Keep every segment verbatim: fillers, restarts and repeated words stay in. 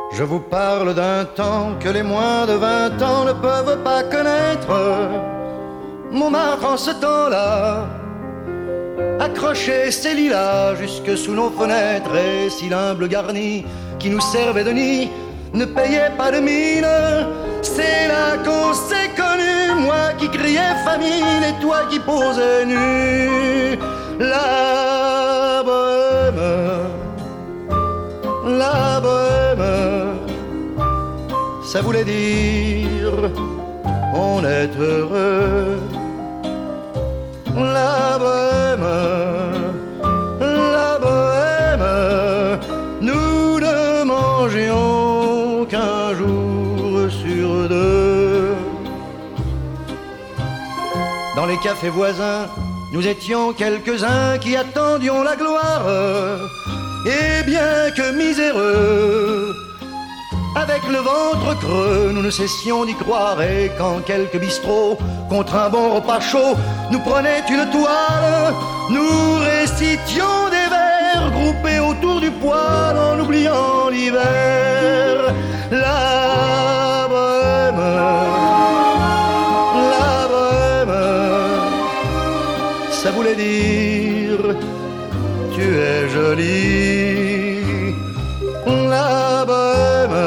Je vous parle d'un temps que les moins de vingt ans ne peuvent pas connaître. Montmartre en ce temps-là accrochait ses lilas jusque sous nos fenêtres, et si l'humble garni qui nous servait de nid ne payait pas de mine, c'est là qu'on s'est connus, moi qui criais famine et toi qui posais nu. La bohème, la bohème, ça voulait dire on est heureux. La bohème, la bohème, nous ne mangions qu'un jour sur deux. Dans les cafés voisins, nous étions quelques-uns qui attendions la gloire. Et bien que miséreux, avec le ventre creux, nous ne cessions d'y croire. Et quand quelques bistrots, contre un bon repas chaud, nous prenaient une toile, nous récitions des vers groupés autour du poêle en oubliant l'hiver. La bohème, la bohème, ça voulait dire tu es jolie. La bohème,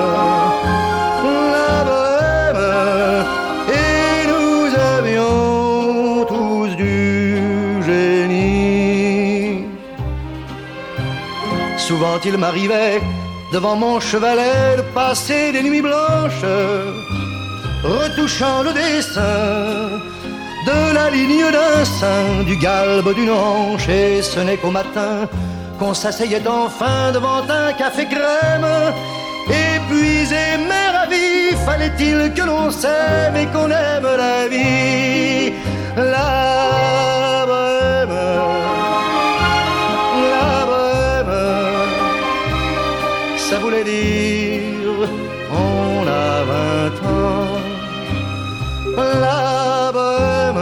la bohème, et nous avions tous du génie. Souvent il m'arrivait devant mon chevalet de passer des nuits blanches, retouchant le dessin de la ligne d'un sein, du galbe d'une hanche, et ce n'est qu'au matin qu'on s'asseyait enfin devant un café crème. Épuisé mais ravi, fallait-il que l'on s'aime et qu'on aime la vie. La bohème, la bohème, ça voulait dire on a vingt ans. La bohème,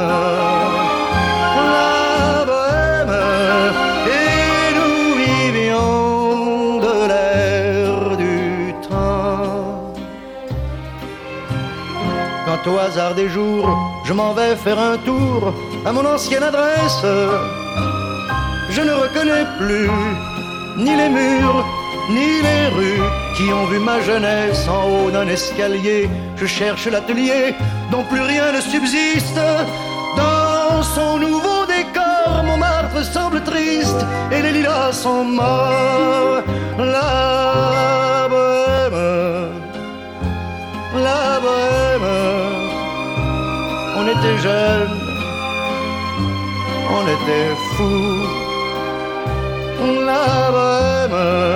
la bohème, et nous vivions de l'air du temps. Quand au hasard des jours, je m'en vais faire un tour à mon ancienne adresse, je ne reconnais plus ni les murs, ni les rues qui ont vu ma jeunesse en haut d'un escalier. Je cherche l'atelier dont plus rien ne subsiste. Dans son nouveau décor, Montmartre semble triste et les lilas sont morts. La bohème, la bohème, on était jeunes, on était fous. La bohème,